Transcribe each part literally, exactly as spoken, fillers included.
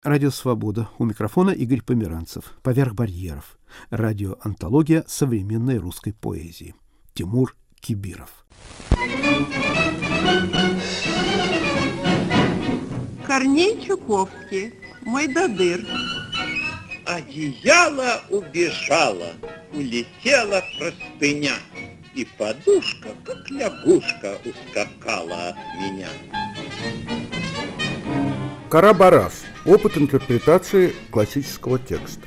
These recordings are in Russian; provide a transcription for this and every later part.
Радио «Свобода». У микрофона Игорь Померанцев. «Поверх барьеров». Радиоантология современной русской поэзии. Тимур Кибиров. Корней Чуковский. Мойдодыр. Одеяло убежало, улетела простыня, и подушка, как лягушка, ускакала от меня. Кара-Барас. Опыт интерпретации классического текста.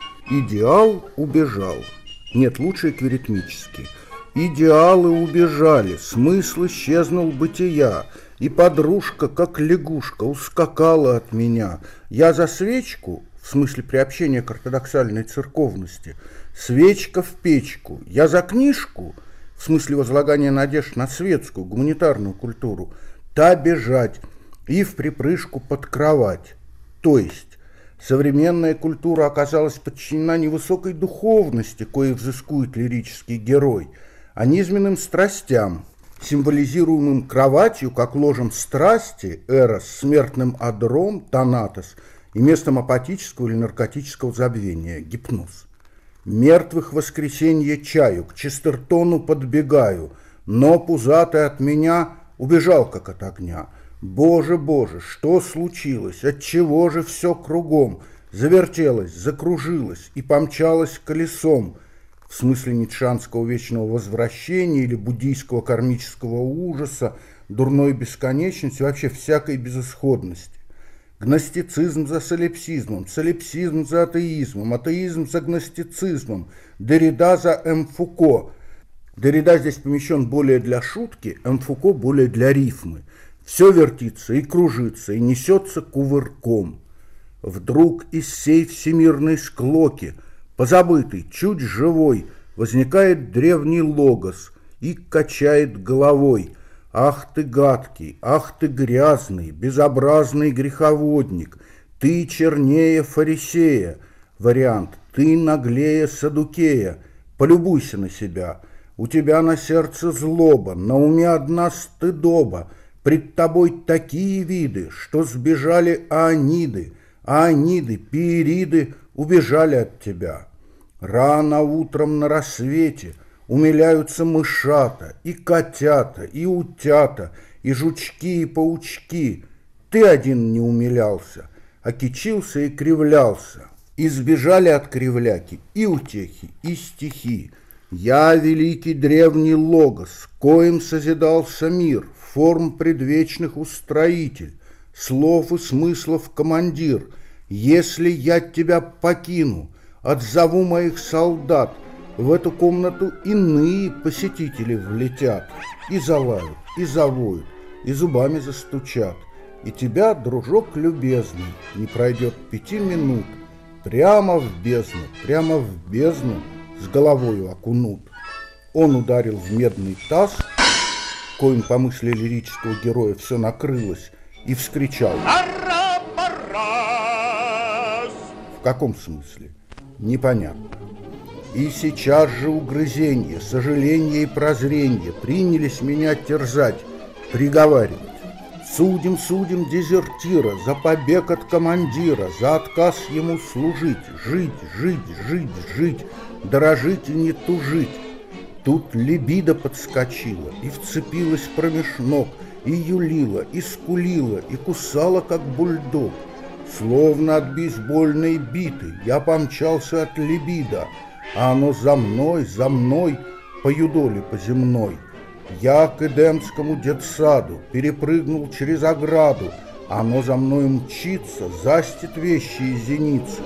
Идеал убежал. Нет, лучше эквиритмически. Идеалы убежали, смысл исчезнул бытия, и подружка, как лягушка, ускакала от меня. Я за свечку, в смысле приобщения к ортодоксальной церковности, свечка в печку. Я за книжку, в смысле возлагания надежд на светскую, гуманитарную культуру, та бежать и в припрыжку под кровать. То есть современная культура оказалась подчинена не высокой духовности, коей взыскует лирический герой, а низменным страстям, символизируемым кроватью, как ложем страсти, эрос, смертным адром, танатос, и местом апатического или наркотического забвения, гипноз. Мертвых воскресенье чаю, к Честертону подбегаю, но пузатый от меня убежал, как от огня. Боже, Боже, что случилось? Отчего же все кругом завертелось, закружилось и помчалось колесом? В смысле ницшанского вечного возвращения или буддийского кармического ужаса, дурной бесконечности, вообще всякой безысходности. Гностицизм за солипсизмом, солипсизм за атеизмом, атеизм за гностицизмом, Деррида за М. Фуко. Деррида здесь помещен более для шутки, М. Фуко более для рифмы. Все вертится и кружится, и несется кувырком. Вдруг из сей всемирной склоки, позабытый, чуть живой, возникает древний логос и качает головой. Ах ты гадкий, ах ты грязный, безобразный греховодник, ты чернее фарисея. Вариант: ты наглее саддукея. Полюбуйся на себя. У тебя на сердце злоба, на уме одна стыдоба. Пред тобой такие виды, что сбежали Ааниды, Ааниды, Пиериды убежали от тебя. Рано утром на рассвете умиляются мышата, и котята, и утята, и жучки, и паучки. Ты один не умилялся, а кичился и кривлялся. И сбежали от кривляки и утехи, и стихи. Я великий древний логос, коим созидался мир, форм предвечных устроитель, слов и смыслов командир. Если я тебя покину, отзову моих солдат, в эту комнату иные посетители влетят, и залают, и завоют, и зубами застучат. И тебя, дружок любезный, не пройдет пяти минут, прямо в бездну, прямо в бездну с головою окунут. Он ударил в медный таз, коим, по мысли лирического героя, все накрылось, и вскричал: «Кара-Барас!» В каком смысле? Непонятно. И сейчас же угрызенье, сожаление и прозрение принялись меня терзать, приговаривать. Судим, судим дезертира за побег от командира, за отказ ему служить, жить, жить, жить, жить, дорожить и не тужить. Тут либидо подскочила и вцепилась промеж ног, и юлила, и скулила, и кусала, как бульдог. Словно от бейсбольной биты я помчался от либидо, а оно за мной, за мной по юдоле по земной. Я к Эдемскому детсаду перепрыгнул через ограду, а оно за мной мчится, застит вещи и зеницу.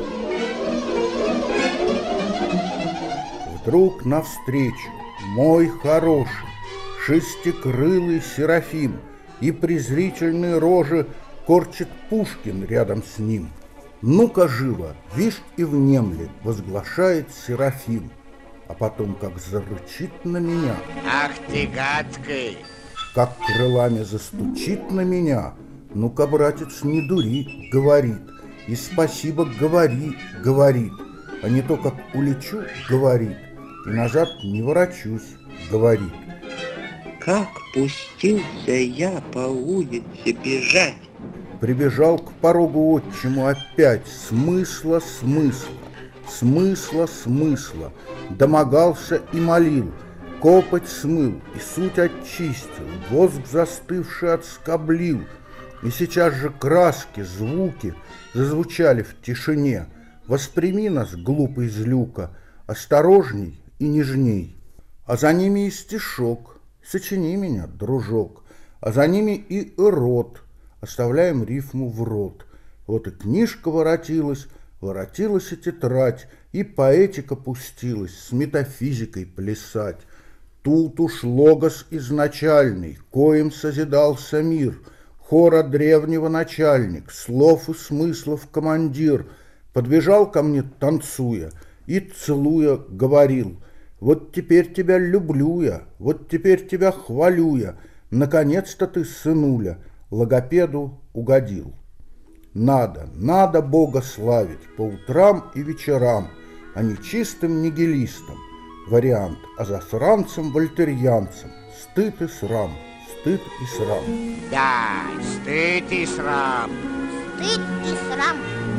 Вдруг навстречу мой хороший, шестикрылый серафим, и презрительные рожи корчит Пушкин рядом с ним. «Ну-ка, живо, вишь и внемли», — возглашает серафим, а потом как зарычит на меня. Ах ты гадкий! Как крылами застучит на меня. «Ну-ка, братец, не дури», — говорит, и спасибо говори, говорит, а не то, как улечу, говорит, и назад не ворочусь, говорит. Как пустился я по улице бежать, прибежал к порогу отчиму опять. Смысла, смысла, смысла, смысла. Домогался и молил, копоть смыл и суть очистил, воск застывший отскоблил. И сейчас же краски, звуки зазвучали в тишине. Восприми нас, глупый злюка, осторожней и нежней. А за ними и стишок, сочини меня, дружок, а за ними и рот, оставляем рифму в рот. Вот и книжка воротилась, воротилась и тетрадь, и поэтика пустилась с метафизикой плясать. Тут уж логос изначальный, коим созидался мир, хора древнего начальник, слов и смыслов командир, подбежал ко мне, танцуя, и, целуя, говорил: вот теперь тебя люблю я, вот теперь тебя хвалю я, наконец-то ты, сынуля, логопеду угодил. Надо, надо Бога славить по утрам и вечерам, а не чистым нигилистам. Вариант: а засранцам-вольтерьянцам стыд и срам, стыд и срам. Да, стыд и срам. Стыд и срам.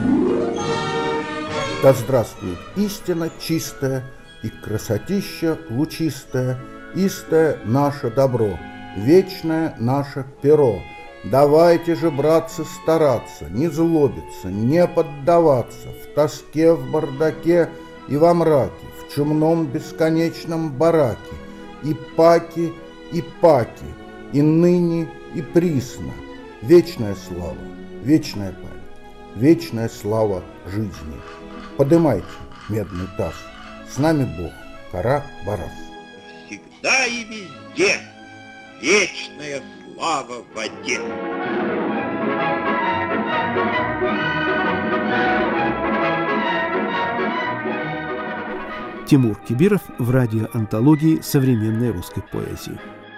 Да здравствует истина чистая и красотища лучистая, истое наше добро, вечное наше перо. Давайте же, братцы, стараться, не злобиться, не поддаваться в тоске, в бардаке и во мраке, в чумном бесконечном бараке, и паки, и паки, и ныне, и присно. Вечная слава, вечная память, вечная слава жизни. Подымайте медный таз, с нами Бог, Кара-Барас. Всегда и везде вечная слава в воде. Тимур Кибиров в радиоантологии современной русской поэзии.